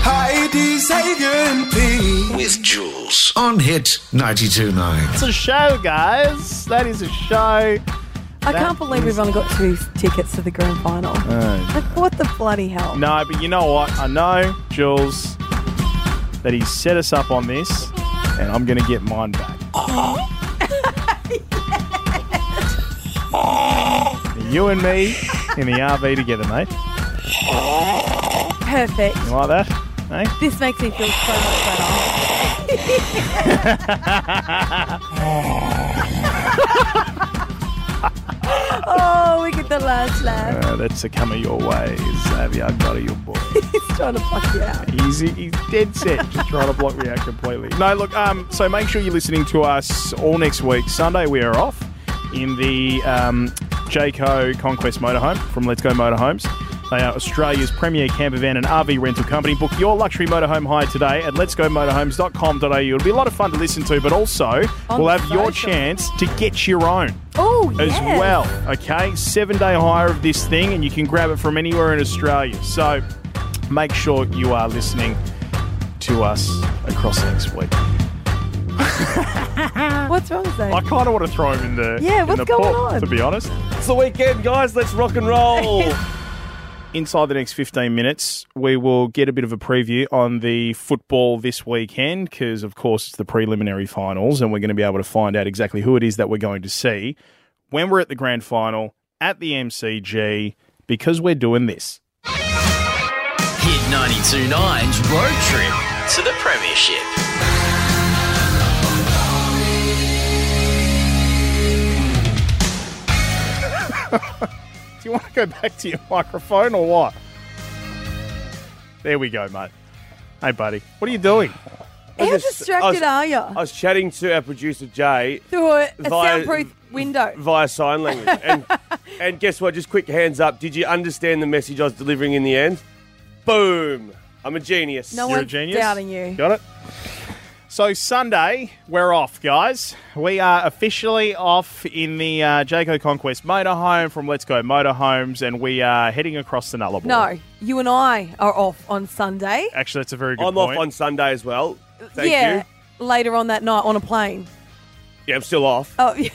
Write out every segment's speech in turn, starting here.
Heidi, Xavier and Pete. With Jules on Hit 92.9. It's a show, guys. That is a show. I can't believe we've only got 2 tickets to the grand final. Like, what the bloody hell? No, but you know what? I know, Jules, that he set us up on this, and I'm going to get mine back. You and me in the RV together, mate. Perfect. You like that? Hey? This makes me feel so much better. Oh, we get the last laugh. That's a coming your way, Xavier. I got it, your boy. He's trying to fuck you out. He's dead set, just trying to block me out completely. No, look, so make sure you're listening to us all next week. Sunday we are off in the Jayco Conquest Motorhome from Let's Go Motorhomes. They are Australia's premier camper van and RV rental company. Book your luxury motorhome hire today at letsgomotorhomes.com.au. It'll be a lot of fun to listen to, but also we'll have your chance to get your own. Oh, yes. As well, okay? 7-day hire of this thing, and you can grab it from anywhere in Australia. So make sure you are listening to us across next week. What's wrong with that? I kind of want to throw him in the what's in the going pot, on? to be honest. It's the weekend, guys. Let's rock and roll. Inside the next 15 minutes, we will get a bit of a preview on the football this weekend because, of course, it's the preliminary finals and we're going to be able to find out exactly who it is that we're going to see when we're at the grand final at the MCG because we're doing this. Hit 92.9's road trip to the Premiership. Do you want to go back to your microphone or what? There we go, mate. Hey, buddy. What are you doing? How distracted are you? I was chatting to our producer, Jay, Through a soundproof window. via sign language. And guess what? Just quick hands up. Did you understand the message I was delivering in the end? Boom. I'm a genius. No You're a one's genius. doubting you. Got it? So Sunday, we're off, guys. We are officially off in the Jayco Conquest motorhome from Let's Go Motorhomes, and we are heading across the Nullarbor. No, you and I are off on Sunday. Actually, that's a very good I'm point. off on Sunday as well. Thank you. Later on that night on a plane. Yeah, I'm still off. Oh, yeah.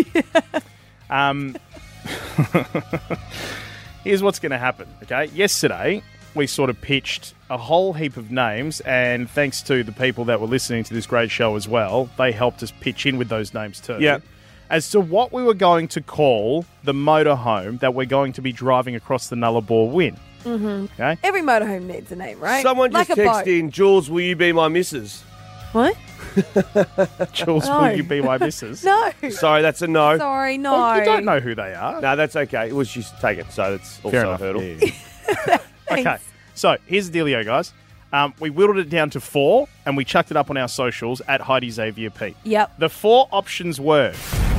Here's what's going to happen, okay? Yesterday, we sort of pitched a whole heap of names, and thanks to the people that were listening to this great show as well, they helped us pitch in with those names too. Yeah. As to what we were going to call the motorhome that we're going to be driving across the Nullarbor with. Mm-hmm. Okay? Every motorhome needs a name, right? Someone like just a texted boat. in, Jules, will you be my missus? What? Jules, No. will you be my missus? No. Sorry, that's a no. Sorry, no. Well, you don't know who they are. No, that's okay. Well, she's taken, so it's Fair also a enough. hurdle. Yeah. Okay, so here's the dealio, guys. We whittled it down to 4, and we chucked it up on our socials at Heidi Xavier Pete. Yep. The 4 options were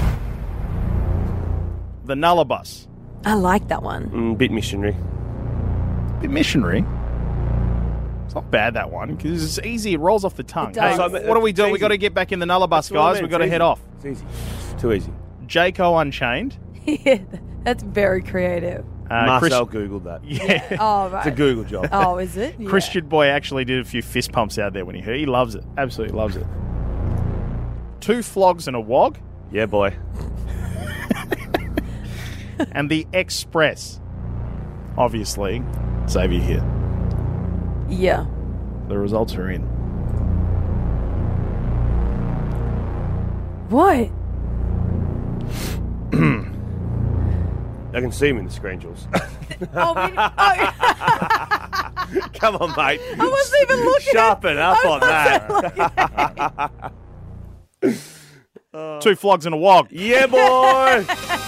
the Nullarbus. I like that one. Bit missionary. Bit missionary. It's not bad, that one, because it's easy. It rolls off the tongue. It does. Hey, what do we do? It's We got to easy. get back in the Nullarbus, That's what I guys. meant. We've got to It's head easy. off. It's easy. It's too easy. Jayco Unchained. Yeah, that's very creative. Marcel Googled that. Yeah. Oh, right. It's a Google job. Oh, is it? Yeah. Christian Boy actually did a few fist pumps out there when he heard. He loves it. Absolutely loves it. 2 flogs and a wog. Yeah, boy. And the Express. Obviously, Xavier here. Yeah. The results are in. What? I can see him in the screen, Jules. Oh, I Come on, mate. wasn't even looking Sharpen up on that. 2 flogs and a wog. Yeah, boy.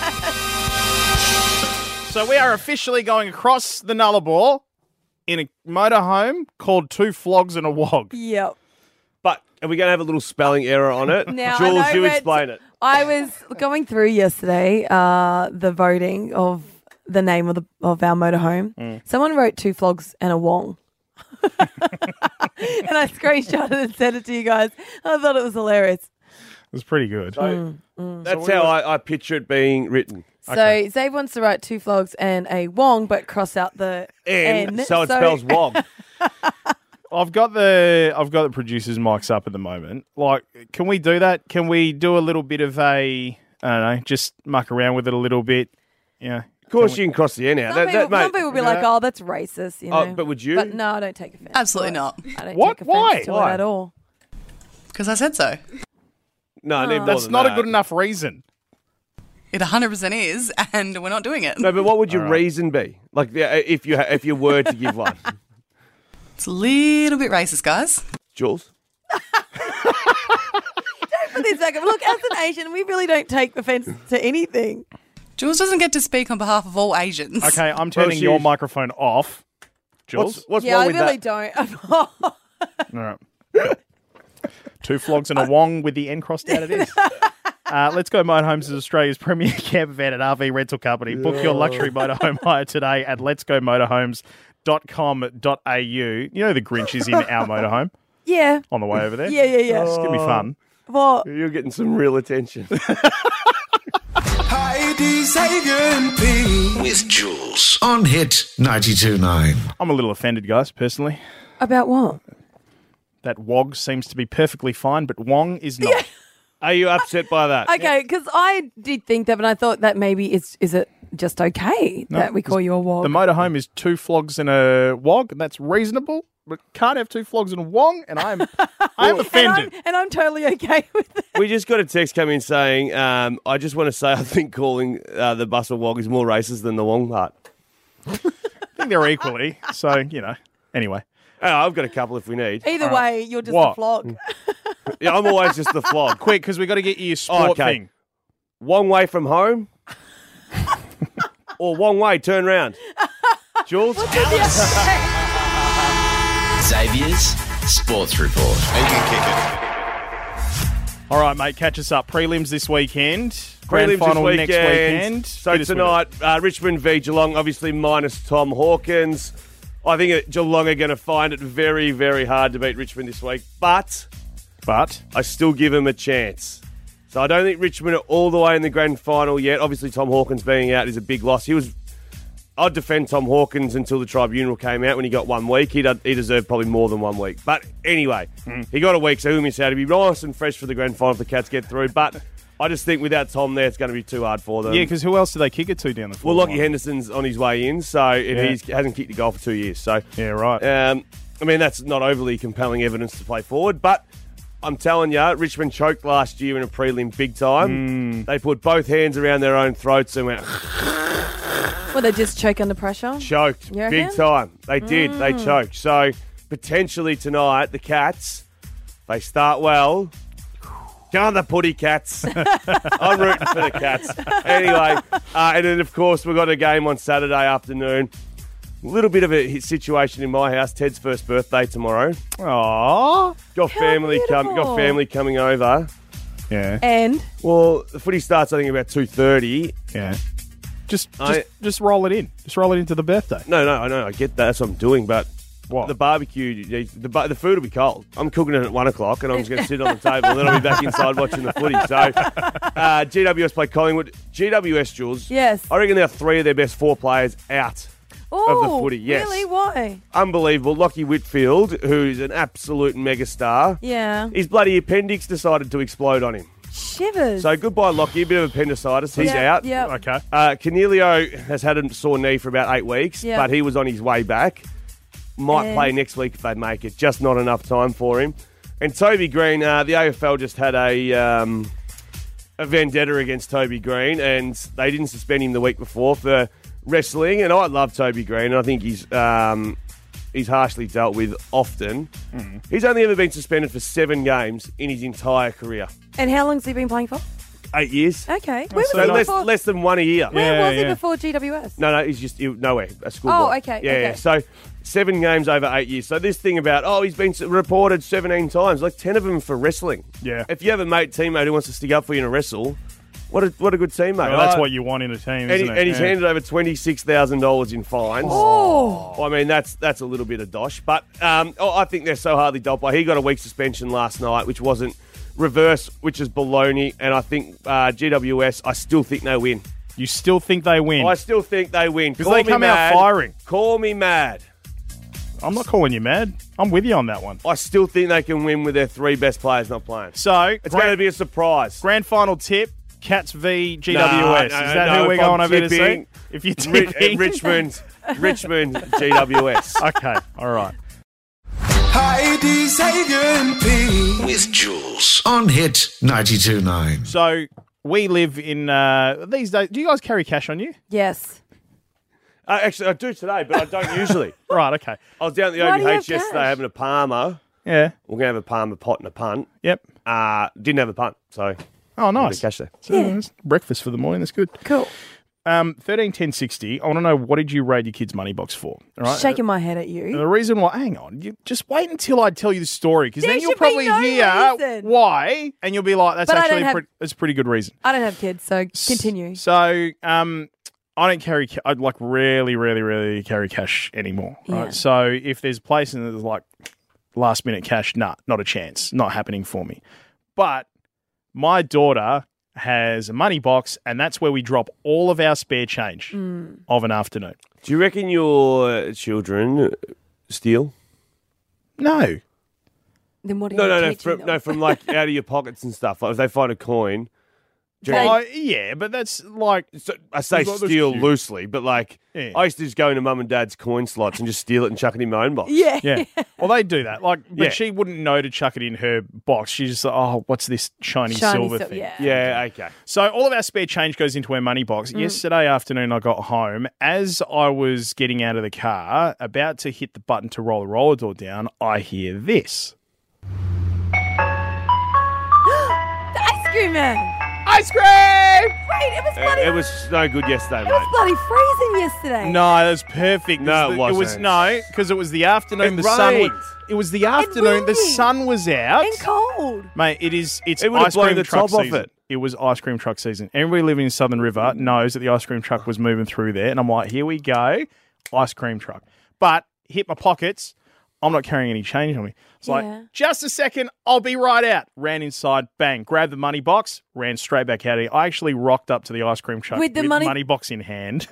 So we are officially going across the Nullarbor in a motorhome called 2 flogs and a wog. Yep. But are we going to have a little spelling error on it? Now, I Jules, know you Red's- explain it. I was going through yesterday the voting of the name of our motorhome. Someone wrote 2 flogs and a wong. And I screenshotted and sent it to you guys. I thought it was hilarious. It was pretty good. That's how I picture it being written. So Okay. Zabe wants to write 2 flogs and a wong, but cross out the N. So it spells wog. I've got the producers' mics up at the moment. Like, can we do that? Can we do a little bit of I don't know, just muck around with it a little bit? Yeah. Of course, you can cross the N out. Some That, people will be like, "Oh, that's racist," you know. Oh, but would you? But no, I don't take offence. Absolutely to it. not. I don't What? take Why? offence to Why? it at all. Because I said so. No, I need more That's than not that. a good enough reason. It 100% is, and we're not doing it. No, but what would your reason be? Like, if you were to give one, It's a little bit racist, guys. Jules. For this second, look, as an Asian, we really don't take offence to anything. Jules doesn't get to speak on behalf of all Asians. Okay, I'm turning your microphone off. Jules? What's Yeah, wrong I with really that? don't. All right. 2 flogs and a wong with the N crossed out it is. Let's Go Motorhomes is Australia's premier camper van and RV rental company. Book your luxury motorhome hire today at letsgomotorhomes.com.au. You know the Grinch is in our motorhome Yeah. on the way over there. Yeah. It's going to be fun. Well, You're getting some real attention. Heidi, Sagan, P. With Jules on Hit 92.9. I'm a little offended, guys, personally. about what? That wog seems to be perfectly fine, but wong is not. Are you upset by that? Okay, because I did think that, but I thought that maybe is it just okay that we call you a wog? The motorhome is 2 flogs and a wog, and that's reasonable. But can't have 2 flogs and a wong, and I am offended. and I'm totally okay with it. We just got a text come in saying, I just want to say I think calling the bus a wog is more racist than the wong part. I think they're equally. So, you know. Anyway. Oh, I've got a couple if we need. Either way, you're just What? a flog. Yeah, I'm always just the flog. Quick, because we got to get you your sport Okay. thing. One way from home or one way, turn round. Jules? Xavier's Sports Report. All right, mate, catch us up. Prelims this weekend. Grand Prelims final this next weekend. So Hit us with tonight, Richmond v Geelong, obviously minus Tom Hawkins. I think Geelong are going to find it very, very hard to beat Richmond this week, but it. But I still give them a chance. So I don't think Richmond are all the way in the grand final yet. Obviously, Tom Hawkins being out is a big loss. I'd defend Tom Hawkins until the tribunal came out when he got 1 week. He deserved probably more than 1 week. But anyway, he got a week, so he'll miss out. He'll be nice and fresh for the grand final if the Cats get through. But I just think without Tom there, it's going to be too hard for them. yeah, because who else do they kick it to down the Well, forward Lockie line? Henderson's on his way in, so he hasn't kicked a goal for 2 years. So Yeah, right. I mean, that's not overly compelling evidence to play forward, but I'm telling you, Richmond choked last year in a prelim big time. They put both hands around their own throats and went Well, they just choke under pressure. choked You big reckon? time. They did. They choked. So potentially tonight, the Cats, they start well. Go on the Putty Cats. I'm rooting for the Cats. Anyway, and then, of course, we've got a game on Saturday afternoon. A little bit of a situation in my house. Ted's first birthday tomorrow. Aww. Got family coming over. Yeah. And Well, the footy starts, I think, about 2:30. Yeah. Just roll it in. Just roll it into the birthday. No, I know. I get that. That's what I'm doing. But What? the barbecue, the food will be cold. I'm cooking it at 1 o'clock, and I'm just going to sit on the table, and then I'll be back inside watching the footy. So, GWS play Collingwood. GWS, Jules. yes. I reckon there are 3 of their best 4 players out. Oh, the footy, yes. Really? Why? Unbelievable. Lockie Whitfield, who's an absolute megastar. Yeah. His bloody appendix decided to explode on him. Shivers. So goodbye, Lockie. A bit of appendicitis. He's out. Yeah. Okay. Cornelio has had a sore knee for about 8 weeks, Yeah. but he was on his way back. Might And- play next week if they make it. Just not enough time for him. And Toby Green, the AFL just had a vendetta against Toby Green, and they didn't suspend him the week before for wrestling. And I love Toby Green. And I think he's harshly dealt with often. He's only ever been suspended for 7 games in his entire career. And how long's he been playing for? 8 years. Okay. Where so was he So before? less than 1 a year. Where Yeah, was he yeah. before GWS? No, he's just nowhere. A schoolboy. Oh, okay, Yeah, okay. yeah. So 7 games over 8 years. So this thing about, he's been reported 17 times, like 10 of them for wrestling. Yeah. If you have a teammate who wants to stick up for you in a wrestle, what a good teammate. Well, that's what you want in a team, isn't it? And he's Yeah. handed over $26,000 in fines. Oh. I mean, that's a little bit of dosh. But I think they're so hardly dealt by. He got a week's suspension last night, which wasn't reverse, which is baloney. And I think GWS, I still think they win. You still think they win? I still think they win. Because they come out firing. Call me mad. I'm not calling you mad. I'm with you on that one. I still think they can win with their 3 best players not playing. So, It's going to be a surprise. grand final tip, Cats v GWS. No, Is that who no, we're if I'm going over to see? tipping, If you're tipping. Richmond, GWS. Okay, all right. Heidi, Xavier, and Pete. With Jules on Hit 92.9. So, we live in, these days, do you guys carry cash on you? Yes. Actually, I do today, but I don't usually. Right, okay. I was down at the Why do you have OBH yesterday cash? having a Palmer. Yeah, We're going to have a Palmer pot and a punt. yep. Didn't have a punt, so Oh, a bit nice. of cash there. So, it's breakfast for the morning, that's good. Cool. 13, 10, 60. I want to know, what did you raid your kids' money box for? All right. Shaking my head at you. The reason why, hang on, you just wait until I tell you the story, because There then you'll should be probably no hear reason. why, and you'll be like, that's But I actually don't have- that's a pretty good reason. I don't have kids, so continue. So, I don't carry, I like rarely carry cash anymore. Right. Yeah. So if there's a place and there's like last minute cash, not a chance, not happening for me. But my daughter has a money box, and that's where we drop all of our spare change of an afternoon. Do you reckon your children steal? No. Then what are No, you no, no. teaching them? From like out of your pockets and stuff. Like if they find a coin, do you They- reckon- Yeah, but that's like, So, I say That's steal cute. loosely, but like Yeah. I used to just go into mum and dad's coin slots and just steal it and chuck it in my own box. Yeah. yeah. Well, they do that. Like, but Yeah. she wouldn't know to chuck it in her box. She's just like, oh, what's this shiny silver thing? Yeah. Yeah, okay. So all of our spare change goes into our money box. Yesterday afternoon, I got home. As I was getting out of the car, about to hit the button to roll the roller door down, I hear this. The ice cream man. Ice cream! Wait, it was bloody. It was no good yesterday, It was mate. bloody freezing yesterday. No, that was perfect. No, it It was wasn't. no, because it was the afternoon. It the sun. rained. It was the afternoon. The windy. sun was out. And cold. Mate, it's It would have ice blown cream the truck top off season. it. It was ice cream truck season. Everybody living in Southern River knows that the ice cream truck was moving through there, and I'm like, here we go, ice cream truck. But hit my pockets. I'm not carrying any change on me. It's Yeah. like, just a second, I'll be right out. Ran inside, bang, grabbed the money box, ran straight back out of here. I actually rocked up to the ice cream truck With the money- box in hand,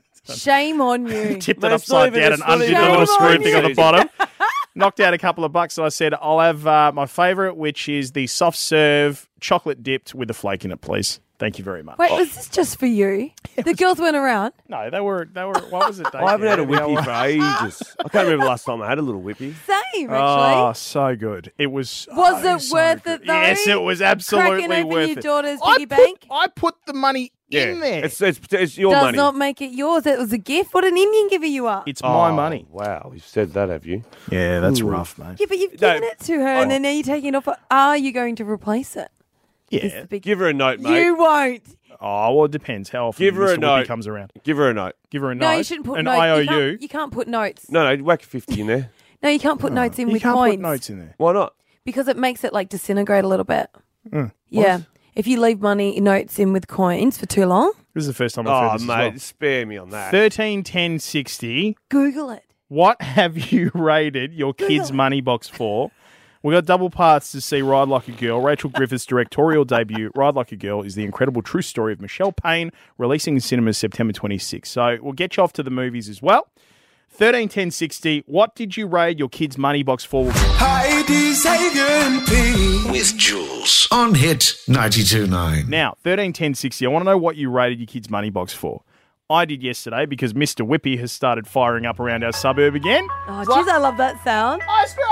Shame on you. tipped Mate, it it's not upside even- down it's and not undid even the little ice screw cream thing on the season. bottom. Knocked out a couple of bucks, and I said, I'll have my favourite, which is the soft serve chocolate dipped with a flake in it, please. Thank you very much. Wait, was this just for you? The girls weren't around. No, they were. What was it? Dave? I haven't had a Yeah, whippy for ages. I can't remember the last time I had a little whippy. Same, Oh, actually. so good. It was. Was oh, it so worth good. it, though? Yes, it was absolutely Cracking open worth your it. daughter's I piggy put- bank? I put the money in there. It's your Does money. not make it yours. It was a gift. What an Indian giver you are. It's my Oh, money. Wow, you've said that, have you? Yeah, that's rough, mate. Yeah, but you've No, given it to her, and then now you're taking it off. Are you going to replace it? Is Yeah. the big- Give her a note, mate. You won't. Oh, well, it depends how often Give her a Mr. Whippy note. comes around. Give her a note. Give her a No, note. you shouldn't put an notes. IOU. You can't put notes. No, whack a 50 in there. No, you can't put notes in You with can't coins put notes in there. Why not? because it makes it like disintegrate a little bit. Yeah. If you leave money notes in with coins for too long, This is the first time I've Oh, heard this as mate, well. spare me on that. 13, 10, 60. Google it. What have you rated your kids' money box for? We got double parts to see Ride Like a Girl. Rachel Griffith's directorial debut, Ride Like a Girl, is the incredible true story of Michelle Payne, releasing in cinemas September 26. So we'll get you off to the movies as well. 13, 10, 60. What did you raid your kids' money box for? Heidi, Xavier, and Pete. With Jules on Hit 92.9. Now, 13, 10, 60. I want to know what you rated your kids' money box for. I did yesterday because Mr. Whippy has started firing up around our suburb again. Oh, jeez, I love that sound. Ice cream!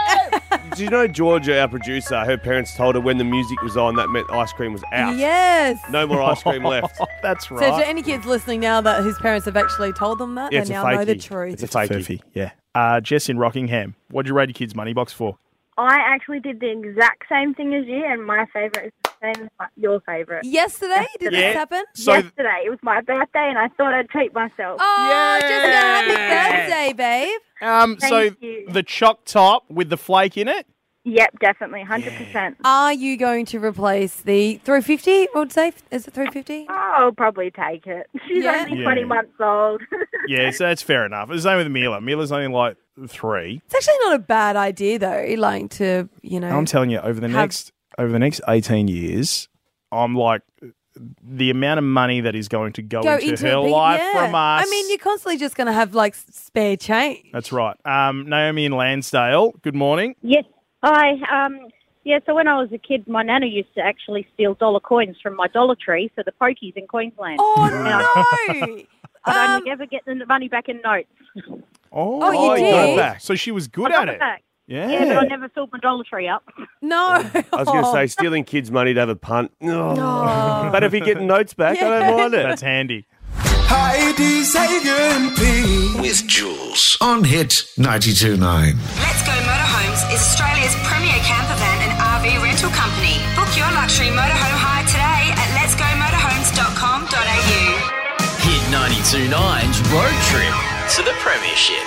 Do you know Georgia, our producer, her parents told her when the music was on, that meant ice cream was out. Yes. No more ice cream left. That's So, right. to any kids listening now that whose parents have actually told them that, Yeah, they it's a now know the fakie. truth. It's a fakie. Furphy, yeah. Jess in Rockingham, what did you rate your kids' money box for? I actually did the exact same thing as you, and my favourite is the same as your favourite. Yesterday, did Yeah. this happen? So, Yesterday, it was my birthday, and I thought I'd treat myself. Oh, Jessica, happy Yeah. birthday, babe. so Thank you. the choc top with the flake in it? Yep, definitely, 100%. Are you going to replace the 350? I would say, is it 350? I'll probably take it. She's Yeah. only Yeah. 20 months old. Yeah, so that's fair enough. It's the same with Mila. Mila's only like 3. It's actually not a bad idea though. Like to, I'm telling you, over the next 18 years, I'm like the amount of money that is going to go into her it, life yeah. from us. I mean, you're constantly just going to have like spare change. That's right. Naomi in Lansdale, good morning. Yes. Hi. So when I was a kid, my nana used to actually steal dollar coins from my Dollar Tree for the pokies in Queensland. Oh, And no. I'd only ever get the money back in notes. Oh, you you got it did? back. So she was good I got at it it. back. Yeah. Yeah, but I never filled my Dollar Tree up. No. I was going to say, stealing kids' money to have a punt. Oh. But if you're getting notes back, I don't mind it. That's handy. Heidi, Sagan, Pete. With Jules on Hit 92.9. Let's Go Motorhomes is Australia's premier camper van and RV rental company. Book your luxury motorhome hire today at letsgomotorhomes.com.au. Hit 92.9's road trip to the Premiership.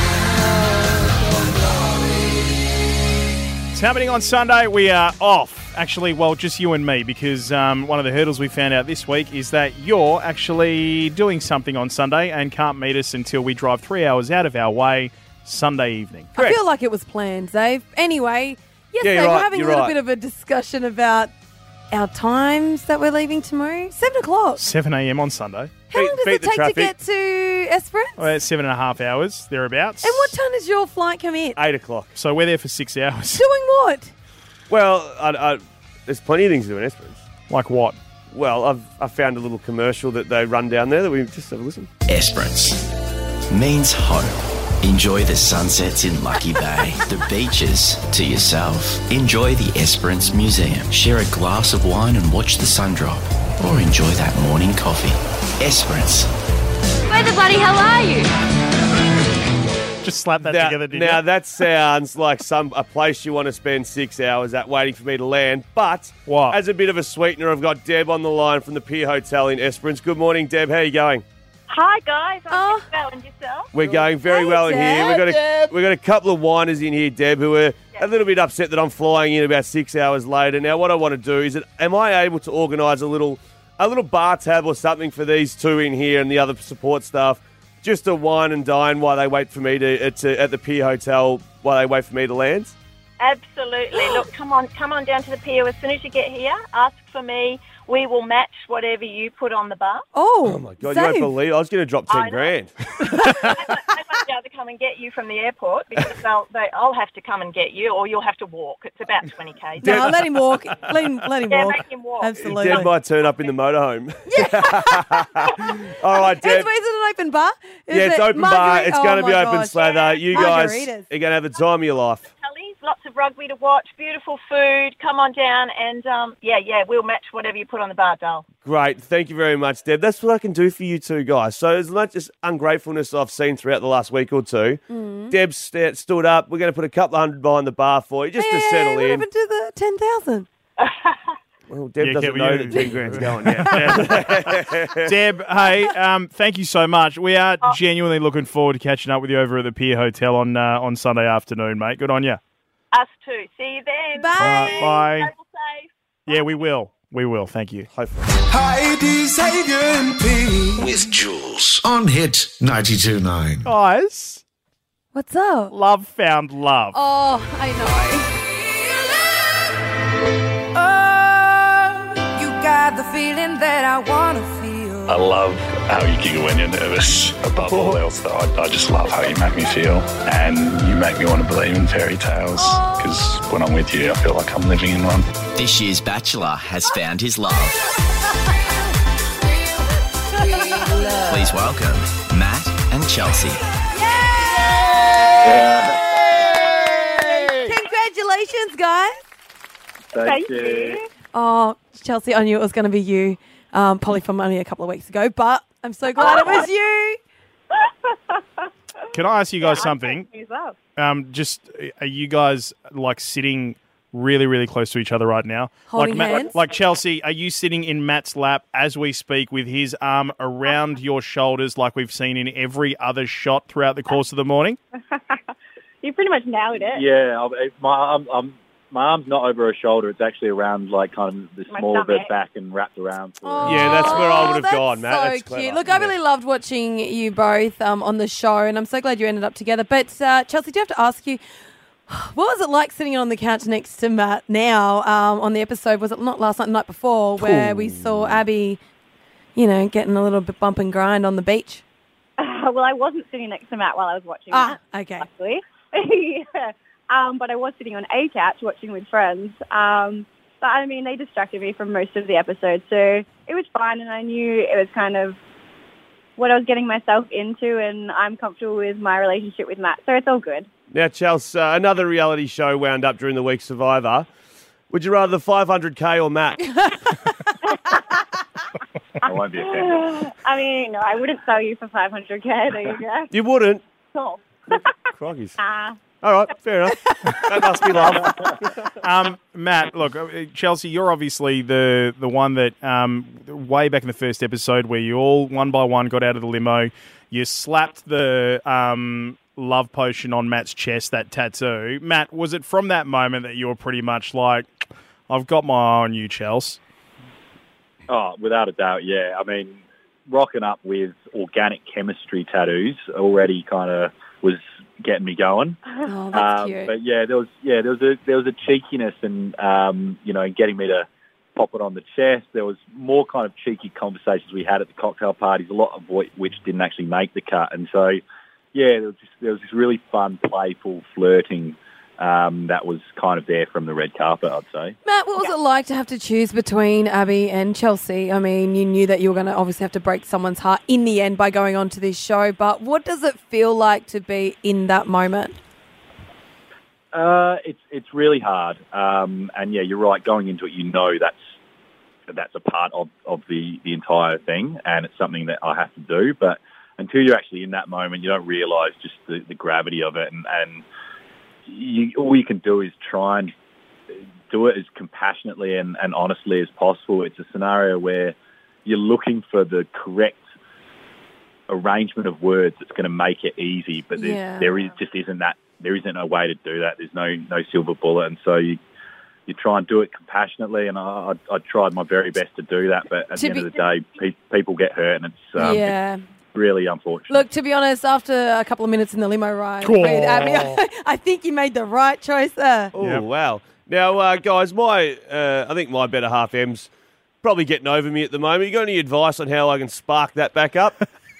It's happening on Sunday. We are off. Actually, well, just you and me, because one of the hurdles we found out this week is that you're actually doing something on Sunday and can't meet us until we drive 3 hours out of our way Sunday evening. I feel like it was planned, Dave. Anyway, yesterday you're we're right, having a you're little right. bit of a discussion about our times that we're leaving tomorrow. 7 o'clock. 7 a.m. on Sunday. How long does beat it the take to traffic. get to Esperance? Well, it's 7.5 hours, thereabouts. And what time does your flight come in? 8 o'clock. So we're there for 6 hours. Doing what? Well, there's plenty of things to do in Esperance. Like what? Well, I've found a little commercial that they run down there that we just have a listen. Esperance means home. Enjoy the sunsets in Lucky Bay, the beaches to yourself. Enjoy the Esperance Museum. Share a glass of wine and watch the sun drop. Or enjoy that morning coffee. Esperance. Where the bloody hell are you? Just slap that together, did Now you? that sounds like a place you want to spend 6 hours at waiting for me to land. But What? as a bit of a sweetener, I've got Deb on the line from the Pier Hotel in Esperance. Good morning, Deb. How are you going? Hi, guys. Oh. well, and yourself? We're going very Hey, well in here. Deb. We've got a couple of whiners in here, Deb, who are a little bit upset that I'm flying in about 6 hours later. Now, what I want to do is, am I able to organise a little bar tab or something for these two in here and the other support staff, just to wine and dine while they wait for me at the Pier Hotel while they wait for me to land? Absolutely. Look, come on down to the pier as soon as you get here. Ask for me. We will match whatever you put on the bar. Oh, My God, Dave. you won't believe I was going to drop 10 I know. grand. I won't be able to come and get you from the airport because I'll have to come and get you, or you'll have to walk. It's about 20 k's. No, let him walk. Let him Yeah, walk. make him walk. Absolutely. Deb might turn up in the motorhome. All right, Is Deb. it an open bar? Is Yeah, it's it open bar. margarita? It's Oh going to be my open gosh. slather. You guys Margaritas. are going to have the time of your life. Tully's, lots of rugby to watch, beautiful food. Come on down and, we'll match whatever you put on the bar, doll. Great. Thank you very much, Deb. That's what I can do for you two guys. So as much as ungratefulness I've seen throughout the last week or two, Deb stood up. We're going to put a couple of $100 behind the bar for you just to settle What in. happened to the 10,000? Well, Deb Yeah, doesn't Kev, know you- that 10 grand's going yet. Deb, hey, thank you so much. We are genuinely looking forward to catching up with you over at the Pier Hotel on Sunday afternoon, mate. Good on you. Us too. See you then. Bye. Bye. Travel safe. Yeah, we will. We will. Thank you. Hopefully. Heidi, Sagan, Pete. With Jules on Hit 92.9. Guys, What's up? love found love. Oh, I know. You got the feeling that I want to feel. I love how you giggle when you're nervous. Above all else, though, I just love how you make me feel. And you make me want to believe in fairy tales. Because when I'm with you, I feel like I'm living in one. This year's Bachelor has found his love. Please welcome Matt and Chelsea. Congratulations, guys. Thank you. Oh, Chelsea, I knew it was going to be you. Probably from only a couple of weeks ago, but I'm so glad it was you. Can I ask you guys something? Who's up? Are you guys like sitting really, really close to each other right now? Holding like hands? Like Chelsea, are you sitting in Matt's lap as we speak with his arm around your shoulders like we've seen in every other shot throughout the course of the morning? You pretty much nailed it. Yeah, my arm's not over her shoulder. It's actually around, like, kind of the My small of her stomach. back and wrapped around. Yeah, that's where I would have that's gone, Matt. So That's cute. clever. Look, I really loved watching you both on the show, and I'm so glad you ended up together. But Chelsea, do you have to ask you, What was it like sitting on the couch next to Matt now on the episode? Was it not last night, the night before, where we saw Abby, getting a little bit bump and grind on the beach? Well, I wasn't sitting next to Matt while I was watching that. Okay. Luckily. Yeah. But I was sitting on a couch watching with friends. But, I mean, they distracted me from most of the episode, so it was fine, and I knew it was kind of what I was getting myself into, and I'm comfortable with my relationship with Matt, so it's all good. Now, Chelsea, another reality show wound up during the week, Survivor. Would you rather 500K or Matt? I won't be offended. I mean, no, I wouldn't sell you for 500K, there you go. You wouldn't? Cool. Croggies. All right, fair enough. That must be love. Matt, look, Chelsea, you're obviously the one that way back in the first episode where you all one by one got out of the limo, you slapped the love potion on Matt's chest, that tattoo. Matt, was it from that moment that you were pretty much like, I've got my eye on you, Chelsea? Oh, without a doubt, yeah. I mean, rocking up with organic chemistry tattoos already kind of was getting me going. Oh, that's cute. But yeah, there was a cheekiness and getting me to pop it on the chest. There was more kind of cheeky conversations we had at the cocktail parties, a lot of which didn't actually make the cut. And so, yeah, there was this really fun, playful flirting that was kind of there from the red carpet, I'd say. Matt, what was it like to have to choose between Abby and Chelsea? I mean, you knew that you were going to obviously have to break someone's heart in the end by going on to this show, but what does it feel like to be in that moment? It's really hard. And yeah, you're right. Going into it, that's a part of the entire thing, and it's something that I have to do. But until you're actually in that moment, you don't realise just the gravity of it, and all you can do is try and do it as compassionately and honestly as possible. It's a scenario where you're looking for the correct arrangement of words that's going to make it easy, but there isn't a way to do that. There's no silver bullet, and so you try and do it compassionately, and I tried my very best to do that, but at the end of the day, people get hurt, and it's really unfortunate. Look, to be honest, after a couple of minutes in the limo ride with Abby, I think you made the right choice there. Oh, wow. Now, guys, I think my better half M's probably getting over me at the moment. You got any advice on how I can spark that back up?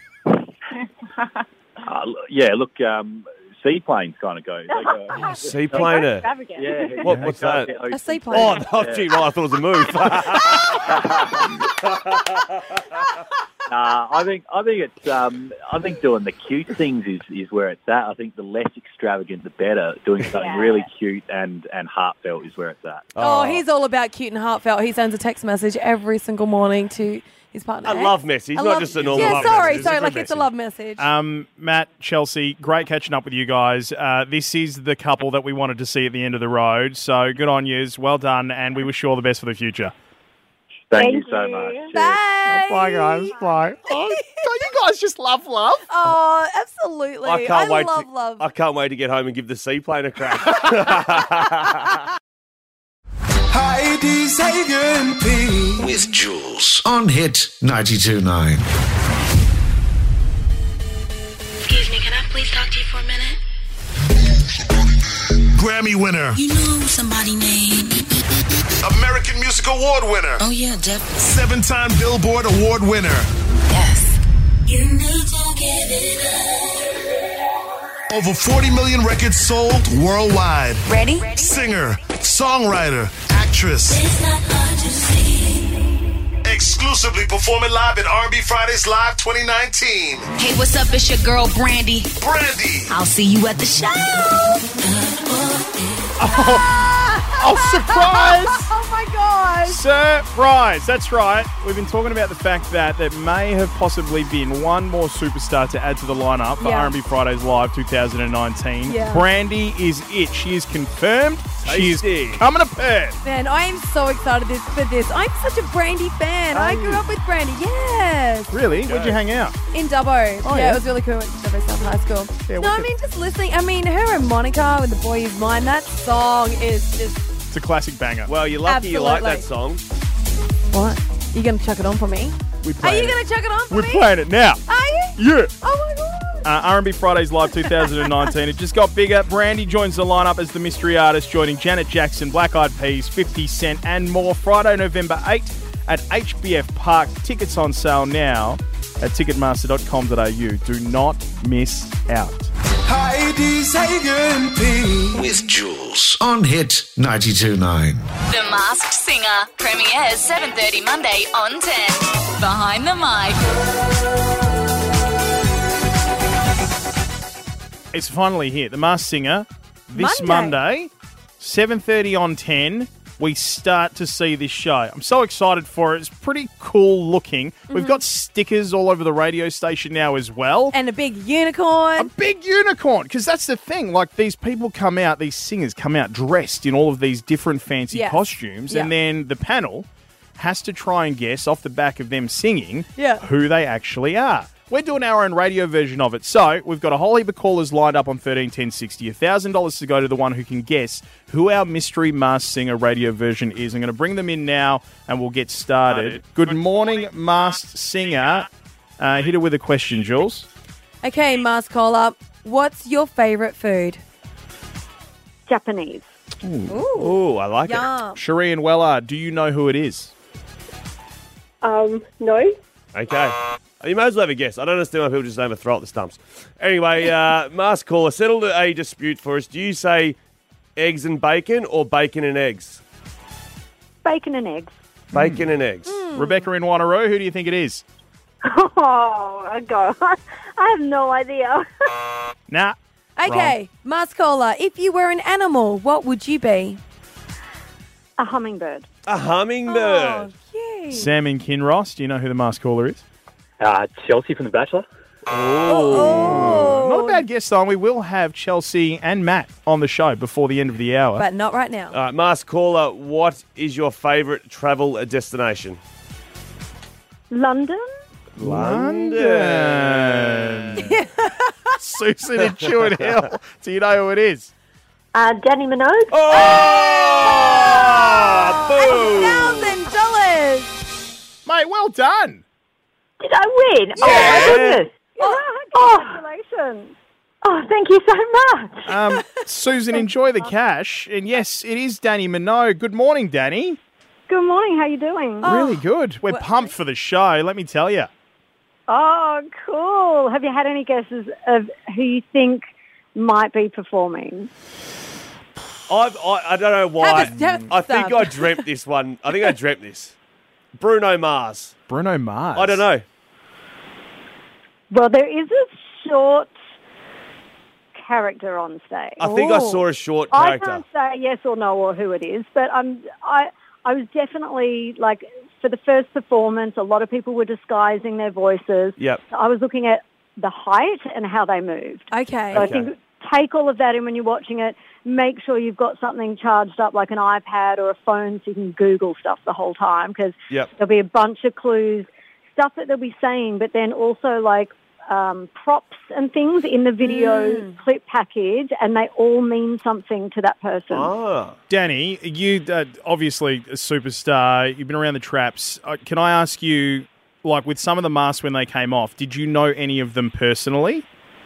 Seaplanes kind of go. Seaplaner? Yeah. What's that? A seaplane. Oh, gee, right, I thought it was a move. I think doing the cute things is where it's at. I think the less extravagant, the better. Doing something really cute and heartfelt is where it's at. Oh, he's all about cute and heartfelt. He sends a text message every single morning to his partner. A love message, not just a normal love message. It's a love message. Matt, Chelsea, great catching up with you guys. This is the couple that we wanted to see at the end of the road. So good on yous. Well done, and we wish you all the best for the future. Thank you so much. Bye. Bye, guys. Bye. Oh, you guys just love love. Oh, absolutely. I love love. I can't wait to get home and give the seaplane a crack. Heidi, Sagan, P. With Jules on Hit 92.9. Excuse me, can I please talk to you for a minute? Grammy winner. You know somebody named American Music Award winner. Oh, yeah, definitely. 7-time Billboard Award winner. Yes. You need to give it up. Over 40 million records sold worldwide. Ready? Singer, songwriter, actress. It's not hard to see. Exclusively performing live at R&B Fridays Live 2019. Hey, what's up? It's your girl, Brandy. Brandy. I'll see you at the show. Oh, surprise! Oh, my gosh. Surprise! That's right. We've been talking about the fact that there may have possibly been one more superstar to add to the lineup for R&B Fridays Live 2019. Yeah. Brandy is it. She is confirmed. She is coming to Perth. Man, I am so excited for this. I'm such a Brandy fan. I grew up with Brandy. Yes. Really? Where'd you hang out? In Dubbo. Oh, yeah, it was really cool. I went to Dubbo South High School. Yeah, no, I mean, just listening. I mean, her and Monica with The Boy Is Mine, that song is just... It's a classic banger. Well, you're lucky you like that song. What? You going to chuck it on for me? Are you going to chuck it on for me? We're playing it now. Are you? Yeah. Oh, my God. R&B Fridays Live 2019. It just got bigger. Brandy joins the lineup as the mystery artist, joining Janet Jackson, Black Eyed Peas, 50 Cent, and more. Friday, November 8 at HBF Park. Tickets on sale now at ticketmaster.com.au. Do not miss out. Heidi, Sagan, P. With Jules on Hit 92.9. The Masked Singer premieres 7:30 Monday on 10. Behind the Mic. It's finally here. The Masked Singer this Monday 7:30 on 10. We start to see this show. I'm so excited for it. It's pretty cool looking. We've got stickers all over the radio station now as well. And a big unicorn. A big unicorn, because that's the thing. Like, these people come out, these singers come out dressed in all of these different fancy costumes, and then the panel has to try and guess off the back of them singing who they actually are. We're doing our own radio version of it. So we've got a whole heap of callers lined up on 13 10 60. $1,000 to go to the one who can guess who our mystery Masked Singer radio version is. I'm going to bring them in now and we'll get started. Good morning, Masked Singer. Hit her with a question, Jules. Okay, Masked Caller. What's your favourite food? Japanese. Ooh, I like it. Sheree and Weller, do you know who it is? No. Okay. You might as well have a guess. I don't understand why people just don't throw at the stumps. Anyway, Masked Caller, settled a dispute for us. Do you say eggs and bacon or bacon and eggs? Bacon and eggs. Bacon and eggs. Rebecca in Wanneroo, who do you think it is? Oh, God. I have no idea. Nah. Okay, Masked Caller. If you were an animal, what would you be? A hummingbird. A hummingbird. Yay. Sam in Kinross, do you know who the Masked Caller is? Chelsea from The Bachelor. Not a bad guess, though. We will have Chelsea and Matt on the show before the end of the hour. But not right now. All right, Masked Caller, what is your favourite travel destination? London. London. Susan and Chewin Hill. Do you know who it is? Danny Minogue. Oh! Boom! $1,000. Mate, well done. Did I win? Yeah. Oh, my goodness. Congratulations. Oh, thank you so much. Susan, enjoy the cash. And yes, it is Danny Minogue. Good morning, Danny. Good morning. How you doing? Really good. We're pumped for the show, let me tell you. Oh, cool. Have you had any guesses of who you think might be performing? I don't know why. I think stop. I dreamt this one. I think I dreamt this. Bruno Mars. Bruno Mars? I don't know. Well, there is a short character on stage. I think I saw a short character. I can't say yes or no or who it is, but I was definitely, like, for the first performance, a lot of people were disguising their voices. Yep. So I was looking at the height and how they moved. Okay. So I think take all of that in when you're watching it. Make sure you've got something charged up like an iPad or a phone so you can Google stuff the whole time, because there'll be a bunch of clues, stuff that they'll be saying, but then also like props and things in the video clip package, and they all mean something to that person. Danny, you obviously a superstar. You've been around the traps. Can I ask you, like with some of the masks when they came off, did you know any of them personally?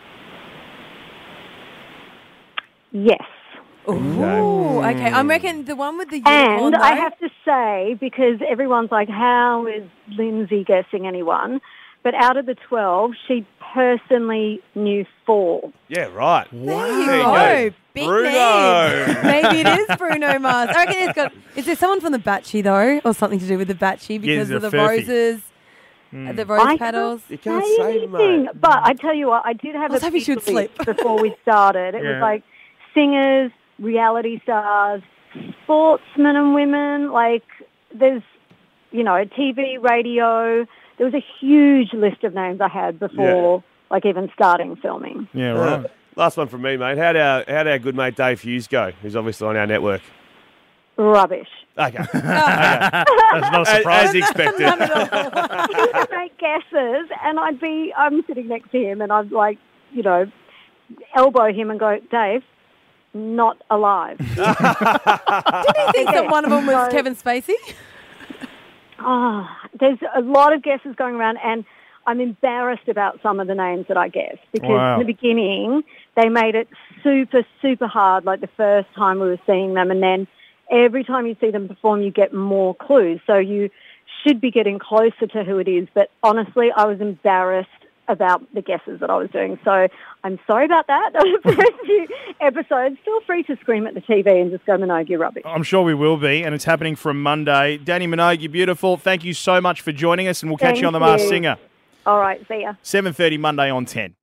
Yes. Ooh, okay. I reckon the one with the unicorn, And I though- have to say, because everyone's like, how is Lindsay guessing anyone? But out of the 12, she personally knew 4. Yeah, right. There you go. Big Bruno. name. Maybe it is Bruno Mars. I reckon is there someone from the Batchy, though? Or something to do with the Batchy because Yeah, of the they're furfy. roses? The rose I petals. You can't say say anything. much. But I tell you what, I did have I was a hoping she would big list sleep. before we started. It Yeah. was like singers, reality stars, sportsmen and women. Like there's, TV, radio. There was a huge list of names I had before, like even starting filming. Yeah, right. Last one from me, mate. How'd our good mate Dave Hughes go, who's obviously on our network? Rubbish. Okay. That's not a surprise. As expected. He would make guesses, and I'm sitting next to him, and I'd elbow him and go, Dave, not alive. Didn't he think that one of them was Kevin Spacey? Oh, there's a lot of guesses going around, and I'm embarrassed about some of the names that I guessed because Wow. in the beginning they made it super, super hard, like the first time we were seeing them, and then every time you see them perform, you get more clues. So you should be getting closer to who it is. But honestly, I was embarrassed about the guesses that I was doing. So I'm sorry about that. The first few episodes, feel free to scream at the TV and just go, Minogue, you're rubbish. I'm sure we will be, and it's happening from Monday. Danny Minogue, you're beautiful. Thank you so much for joining us, and we'll catch you on The Masked Singer. All right, see ya. 7:30 Monday on 10.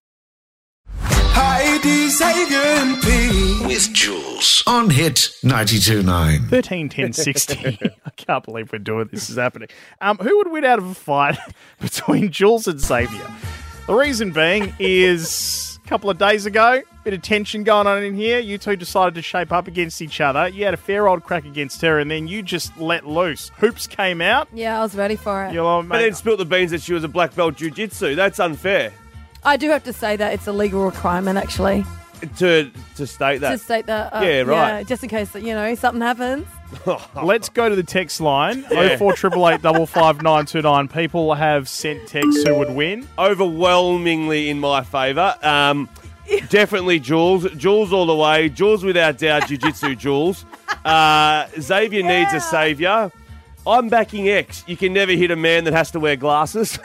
Heidi, Sagan, Pete. With Jules on Hit 92.9. 13, 10, 60. I can't believe we're doing this. This is happening. Who would win out of a fight between Jules and Xavier? The reason being is a couple of days ago, bit of tension going on in here. You two decided to shape up against each other. You had a fair old crack against her, and then you just let loose. Hoops came out. Yeah, I was ready for it. You're like, But then spilt the beans that she was a black belt jiu-jitsu. That's unfair I do have to say that it's a legal requirement, actually, to state that. to state that. Yeah, right. just in case, something happens. Let's go to the text line. Yeah. 0488 55929. People have sent texts who would win. Overwhelmingly in my favour. Definitely Jules. Jules all the way. Jules without doubt. Jiu-jitsu Jules. Xavier needs a saviour. I'm backing X. You can never hit a man that has to wear glasses.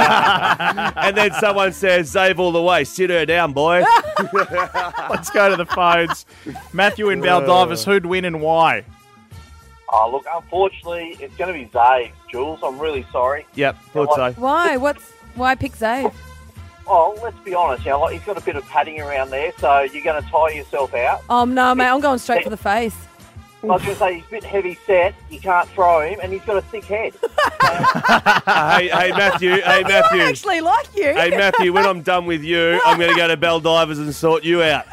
And then someone says, Xav all the way. Sit her down, boy. Let's go to the phones. Matthew in Baldivis, who'd win and why? Oh, look, unfortunately, it's going to be Zave, Jules. I'm really sorry. Yep, thought so. Why? Why pick Zave? Oh, let's be honest. He's got a bit of padding around there, so you're going to tire yourself out. Oh, no, mate, I'm going straight for the face. I was going to say, he's a bit heavy set. You can't throw him, and he's got a thick head. Hey, Matthew. Hey, Matthew. I actually like you. Hey, Matthew, when I'm done with you, I'm going to go to Baldivis and sort you out.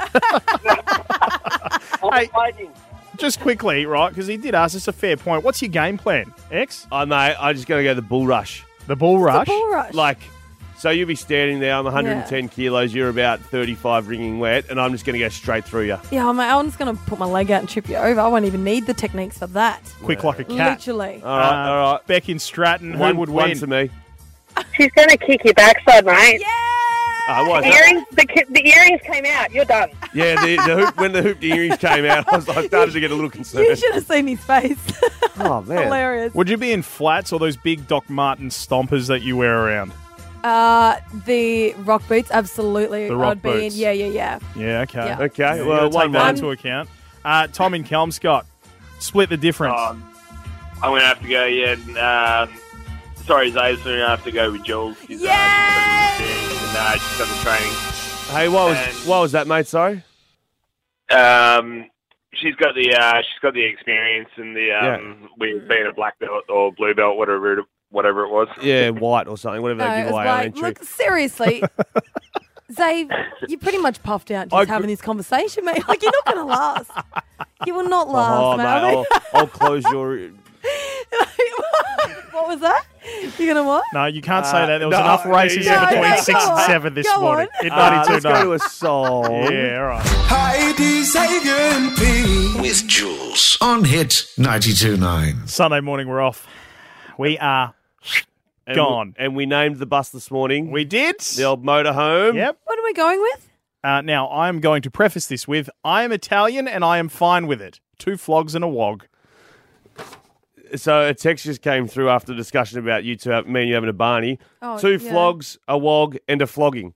Hey, just quickly, right, because he did ask us a fair point. What's your game plan, X? Mate, I'm just going to go the bull rush. The bull rush? The bull rush. Like, so you'll be standing there, I'm 110 kilos, you're about 35 wringing wet, and I'm just going to go straight through you. Yeah, mate, I'm just going to put my leg out and trip you over. I won't even need the techniques for that. Quick like a cat. Literally. All right. Beck in Stratton, who would One win? to me. She's going to kick your backside, mate. Why is The that? earrings, the earrings came out. You're done. Yeah, the hoop, when the hoop earrings came out, I started to get a little concerned. You should have seen his face. Oh, man. Hilarious. Would you be in flats or those big Doc Marten stompers that you wear around? The rock boots, absolutely. The rock I'd be boots. in. Yeah. Yeah, okay. Yeah. Okay, Yeah, well, you gotta take one that man. into account. Tom in Kelmscott, split the difference. I'm going to have to go, sorry, Zave's going to have to go with Jules. She's, she's got the training. Hey, what was that, mate? Sorry? She's got the experience and the with being a black belt or blue belt, whatever it was. Yeah, white or something, whatever they give away on entry. Look, seriously, Zave, you're pretty much puffed out just having this conversation, mate. Like, you're not going to last. You will not last, mate. I'll close your... What was that? You're going to what? No, you can't say that. There was enough racism between 6 and 7 this morning. on. In 92 Let's go to a song. Yeah, all right. Heidi, Sagan, Pete. With Jules on Hit 92.9. Sunday morning, we're off. We are gone. And we named the bus this morning. We did. The old motorhome. Yep. What are we going with? Now, I am going to preface this with, I am Italian and I am fine with it. 2 flogs and a wog. So a text just came through after the discussion about you two, me and you having a Barney. Oh, 2 yeah. flogs, a wog, and a flogging.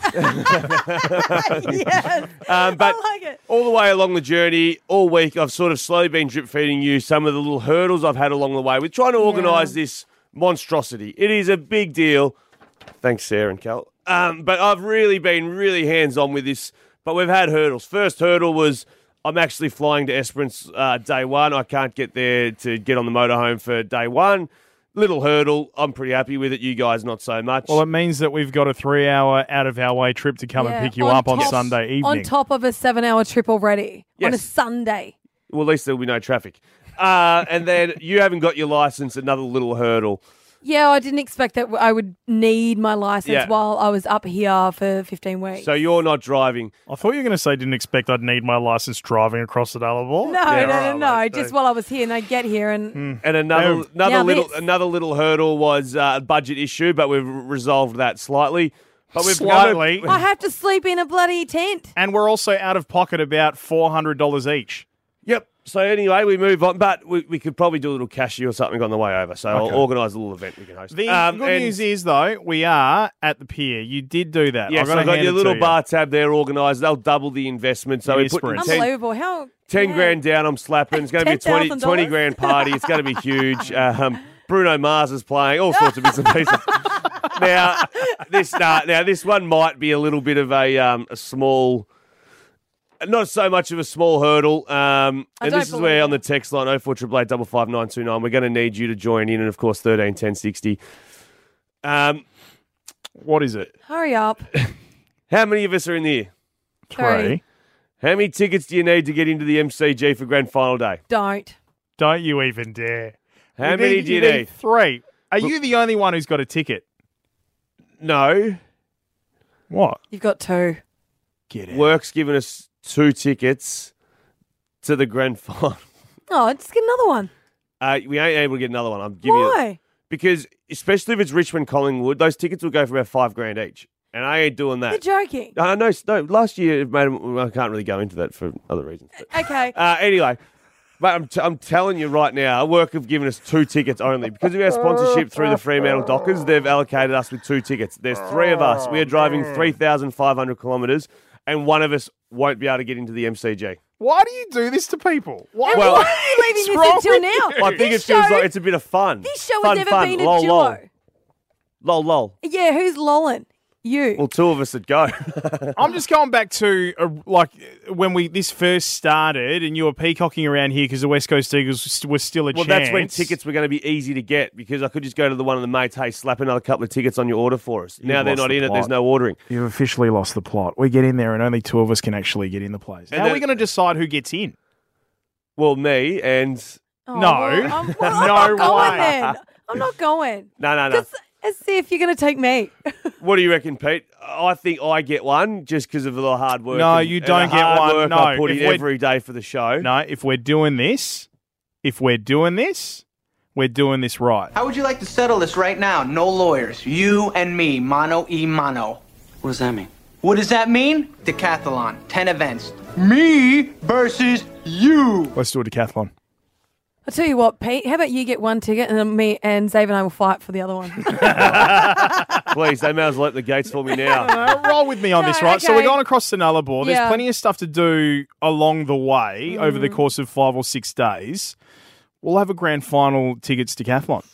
Yes. But I like it. all the way along the journey, all week, I've sort of slowly been drip feeding you some of the little hurdles I've had along the way with trying to organise this monstrosity. It is a big deal. Thanks, Sarah and Cal. But I've really been really hands-on with this. But we've had hurdles. First hurdle was I'm actually flying to Esperance day one. I can't get there to get on the motorhome for day one. Little hurdle. I'm pretty happy with it. You guys, not so much. Well, it means that we've got a 3-hour out-of-our-way trip to come and pick you up on Sunday evening. On top of a 7-hour trip already. Yes. On a Sunday. Well, at least there'll be no traffic. And then you haven't got your license, another little hurdle. Yeah, I didn't expect that I would need my license Yeah. while I was up here for 15 weeks. So you're not driving. I thought you were going to say didn't expect I'd need my license driving across the Nullarbor. No. Just while I was here, and I'd get here and And another little hurdle was a budget issue, but we've resolved that slightly. But we've Slightly. I have to sleep in a bloody tent. And we're also out of pocket about $400 each. Yep. So anyway, we move on, but we could probably do a little cashier or something on the way over. So Okay. I'll organise a little event we can host. The good news is, though, we are at the pier. You did do that. Yes, I've I've got your little bar tab there organised. They'll double the investment. So The we're putting Unbelievable. How 10 grand down, I'm slapping. It's going to be a 20 $10,000? grand party. It's going to be huge. Bruno Mars is playing, all sorts of bits and pieces. Now this one might be a little bit of a small, not so much of a small hurdle. And this is where on the text line 0488 555 929, we're going to need you to join in, and of course 13 10 60. What is it? Hurry up. How many of us are in here? 3. How many tickets do you need to get into the MCG for grand final day? Don't. Don't you even dare. How many do you need? 3. Are you the only one who's got a ticket? No. What? You've got 2. Get it. Work's given us 2 tickets to the grand final. Oh, just get another one. We ain't able to get another one. I'm giving Why? because especially if it's Richmond Collingwood, those tickets will go for about $5,000 each, and I ain't doing that. You're joking. No. Last year it made. I can't really go into that for other reasons. But, Okay. anyway. But I'm telling you right now, Work have given us 2 tickets only. Because of our sponsorship through the Fremantle Dockers, they've allocated us with 2 tickets. There's 3 of us. We are driving 3,500 kilometres, and one of us won't be able to get into the MCG. Why do you do this to people? And why are you leaving this until now? I think it feels like it's a bit of fun. This show Fun, has never fun. been a Lol, duo. Lol. Yeah, who's lolling? You. Well, 2 of us would go. I'm just going back to when this first started and you were peacocking around here because the West Coast Eagles was still a chance. Well, that's when tickets were going to be easy to get because I could just go to the one of the mates, hey, slap another couple of tickets on your order for us. Now they're not in it, there's no ordering. You've officially lost the plot. We get in there and only 2 of us can actually get in the place. How are we going to decide who gets in? Well, me and... Oh, No. I'm No not going way. then. I'm not going. No. Let's see if you're going to take me. What do you reckon, Pete? I think I get one just because of the hard work. No, and- you and don't the get hard one. work No, I put if in we're- every day for the show. No, if we're doing this right. How would you like to settle this right now? No lawyers. You and me, mano y mano. What does that mean? What does that mean? Decathlon. 10 events. Me versus you. Let's do a decathlon. I'll tell you what, Pete. How about you get 1 ticket and then me and Zave and I will fight for the other one. Please, they may as well let the gates for me now. No, roll with me on this, right? So okay. we're going across the Nullarbor. There's Yeah. plenty of stuff to do along the way over the course of 5 or 6 days. We'll have a grand final tickets decathlon.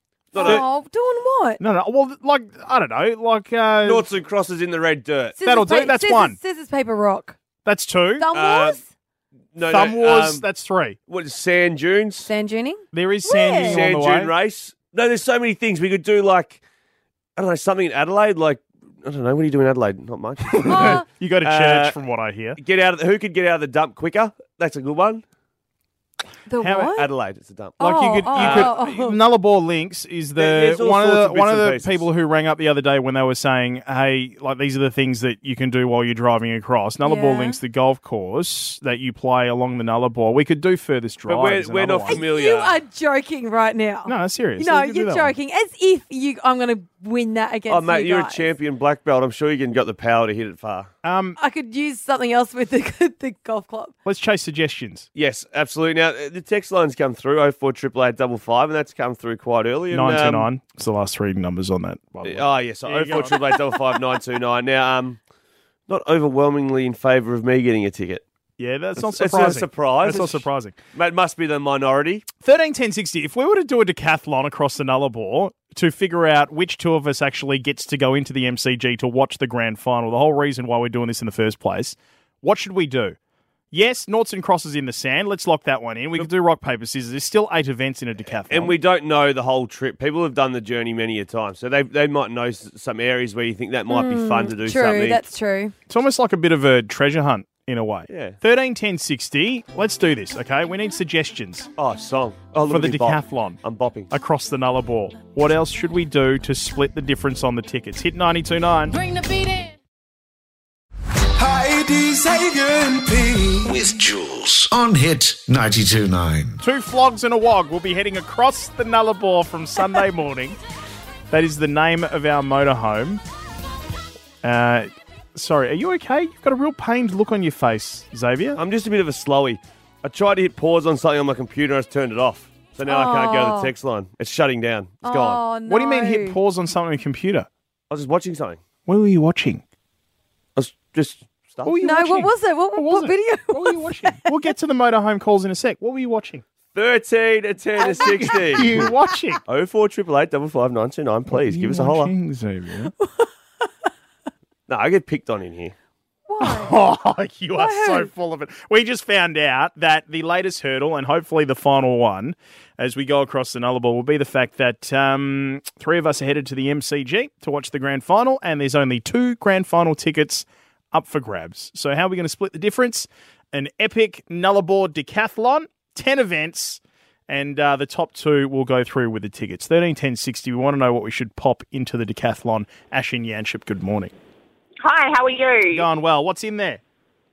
Oh, doing what? No. Well, I don't know. Noughts and crosses in the red dirt. That'll do. That's 1. Scissors, paper, rock. That's 2. Thumb wars? Thumb wars, that's 3. What is sand dunes? Sand duning? There is sand duning Sand on the dune way. race. No, there's so many things. We could do I don't know, something in Adelaide. I don't know. What do you do in Adelaide? Not much. You go to church, from what I hear. Who could get out of the dump quicker? That's a good one. The what? Adelaide, it's a dump. Nullarbor Links is There's all one sorts of of bits and the pieces. people who rang up the other day when they were saying, hey, these are the things that you can do while you're driving across. Nullarbor Yeah. Links, the golf course that you play along the Nullarbor. We could do furthest drive. But is we're another not one. familiar. You are joking right now. No, that's serious. No, We could do you're that one. joking. As if I'm going to win that against Oh, mate, you you're guys. a champion black belt. I'm sure you can got the power to hit it far. I could use something else with the golf club. Let's chase suggestions. Yes, absolutely. Now, the text line's come through, 0488 555, and that's come through quite early. And, 929. It's the last 3 numbers on that, by the way. Oh, yes. So Yeah, go on. 0488 555 929. Now, not overwhelmingly in favour of me getting a ticket. Yeah, that's not It's surprising. a surprise. That's not surprising. It must be the minority. 13 10 60. If we were to do a decathlon across the Nullarbor to figure out which 2 of us actually gets to go into the MCG to watch the grand final, the whole reason why we're doing this in the first place, what should we do? Yes, noughts and crosses in the sand. Let's lock that one in. We could do rock, paper, scissors. There's still 8 events in a decathlon. And we don't know the whole trip. People have done the journey many a time, so they might know some areas where you think that might be fun to do True, something. that's true. It's almost like a bit of a treasure hunt in a way. Yeah. 13 10 60. Let's do this, okay? We need suggestions. Oh, song. Oh, for look the at me bop. decathlon. I'm bopping. Across the Nullarbor. What else should we do to split the difference on the tickets? Hit 92.9. Bring the beat in. Heidi, Zayden, P. With Jules on Hit 92.9. Two flogs and a wog will be heading across the Nullarbor from Sunday morning. That is the name of our motorhome. Sorry, are you okay? You've got a real pained look on your face, Xavier. I'm just a bit of a slowy. I tried to hit pause on something on my computer and I turned it off. So now I can't go to the text line. It's shutting down. It's gone. No. What do you mean hit pause on something on your computer? I was just watching something. What were you watching? I was just stuff. What were you No, watching? what was it? What video? What were you watching? We'll get to the motorhome calls in a sec. What were you watching? 13 to 10 to 60. What are you watching? 0488 555 929. Please give us a holler. Xavier? No, I get picked on in here. Oh, you are so full of it. We just found out that the latest hurdle, and hopefully the final one, as we go across the Nullarbor, will be the fact that three of us are headed to the MCG to watch the grand final, and there's only 2 grand final tickets up for grabs. So how are we going to split the difference? An epic Nullarbor decathlon, 10 events, and the top 2 will go through with the tickets. 13 10 60. We want to know what we should pop into the decathlon. Ashin Yanship, good morning. Hi, how are you? Going well. What's in there?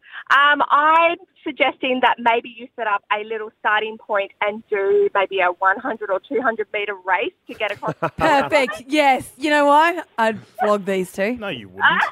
I'm suggesting that maybe you set up a little starting point and do maybe a 100 or 200 metre race to get across. Perfect. Yes. You know why? I'd flog these two. No, you wouldn't.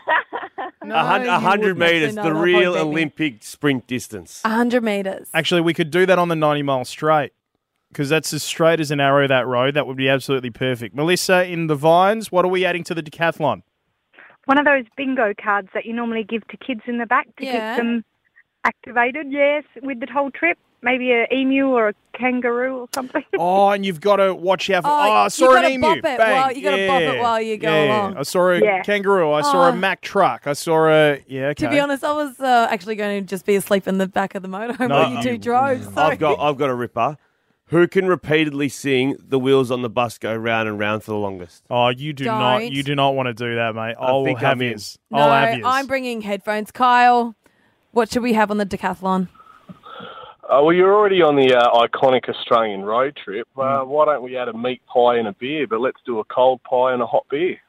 100 metres, the real Olympic sprint distance. 100 metres. Actually, we could do that on the 90-mile straight because that's as straight as an arrow, that road. That would be absolutely perfect. Melissa, in the Vines, what are we adding to the decathlon? One of those bingo cards that you normally give to kids in the back to get them activated, yes, with the whole trip. Maybe an emu or a kangaroo or something. Oh, and you've got to watch out for... I saw an emu. You got to bop it while you go along. I saw a kangaroo. I saw a Mack truck. I saw a... Yeah, okay. To be honest, I was actually going to just be asleep in the back of the motorhome while you two drove. So. I've got a ripper. Who can repeatedly sing "The Wheels on the Bus Go Round and Round" for the longest? Oh, you do not. You do not want to do that, mate. I'll think have I'm in. his. No, I'll have his. I'm bringing headphones. Kyle, what should we have on the decathlon? Well, you're already on the iconic Australian road trip. Why don't we add a meat pie and a beer? But let's do a cold pie and a hot beer.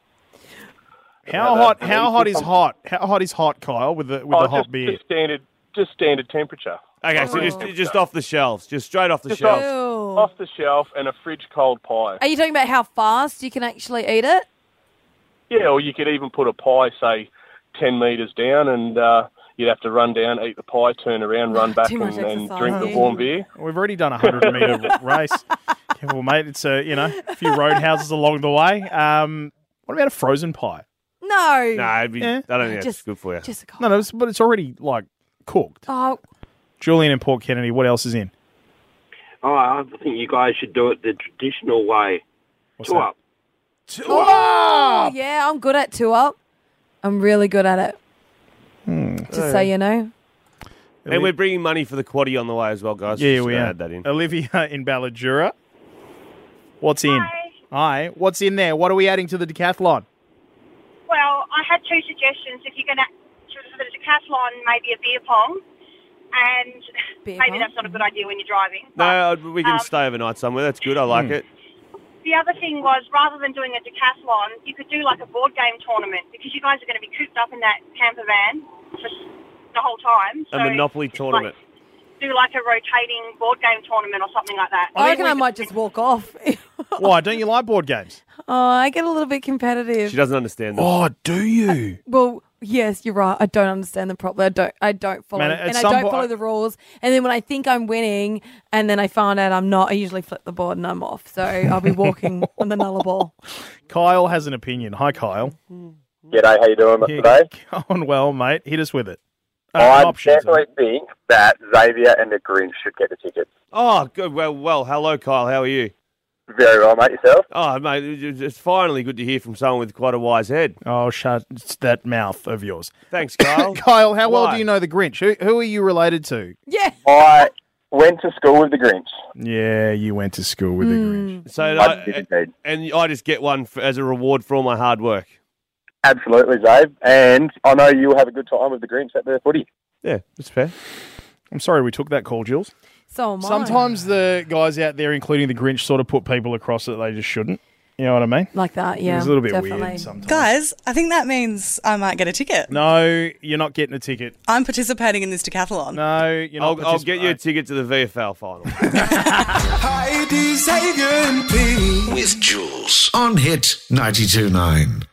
How hot? How hot is hot? How hot is hot, Kyle? With the hot beer. Just standard temperature. Okay, so just off the shelves, just straight off the shelves. Off the shelf and a fridge cold pie. Are you talking about how fast you can actually eat it? Yeah, or you could even put a pie, say, 10 metres down, and you'd have to run down, eat the pie, turn around, run back, and drink the warm beer. We've already done a 100-metre race. Careful, mate. It's a few roadhouses along the way. What about a frozen pie? No. I don't think that's good for you. Just a cold. No, but it's already cooked. Oh. Julian and Port Kennedy, what else is in? Oh, I think you guys should do it the traditional way. What's Two that? up. Oh, yeah, I'm good at 2-up. I'm really good at it. Just so you know. And we're bringing money for the quaddie on the way as well, guys. Yeah, Just we gonna are. add that in. Olivia in Balladura. What's in? Hi. What's in there? What are we adding to the decathlon? Well, I had 2 suggestions. If you're going to for the decathlon, maybe a beer pong. And maybe that's not a good idea when you're driving. No, we can stay overnight somewhere. That's good. I like it. The other thing was, rather than doing a decathlon, you could do like a board game tournament because you guys are going to be cooped up in that camper van for the whole time. So A Monopoly tournament. do like a rotating board game tournament or something like that. I reckon I might just walk off. Why? Don't you like board games? Oh, I get a little bit competitive. She doesn't understand them. Oh, do you? Well, yes, you're right. I don't understand them properly. I don't follow, Man, and I don't follow the rules. And then when I think I'm winning, and then I find out I'm not, I usually flip the board and I'm off. So I'll be walking on the Nullarbor. Kyle has an opinion. Hi, Kyle. G'day, how you doing today? Going well, mate. Hit us with it. I definitely think that Xavier and the Grinch should get the tickets. Oh, good. Well. Hello, Kyle. How are you? Very well, mate. Yourself? Oh, mate, it's finally good to hear from someone with quite a wise head. Oh, shut that mouth of yours. Thanks, Kyle. Kyle, how well Why? do you know the Grinch? Who are you related to? Yeah. I went to school with the Grinch. Yeah, you went to school with the Grinch. So, and I just get one as a reward for all my hard work. Absolutely, Zabe. And I know you'll have a good time with the Grinch at the footy. Yeah, that's fair. I'm sorry we took that call, Jules. So am I. Sometimes the guys out there, including the Grinch, sort of put people across that they just shouldn't. You know what I mean? Like that, yeah. It's a little bit definitely. weird sometimes. Guys, I think that means I might get a ticket. No, you're not getting a ticket. I'm participating in this decathlon. No, you're not. I'll get you a ticket to the VFL final. Heidi, Xavier and Pete. With Jules on Hit 92.9.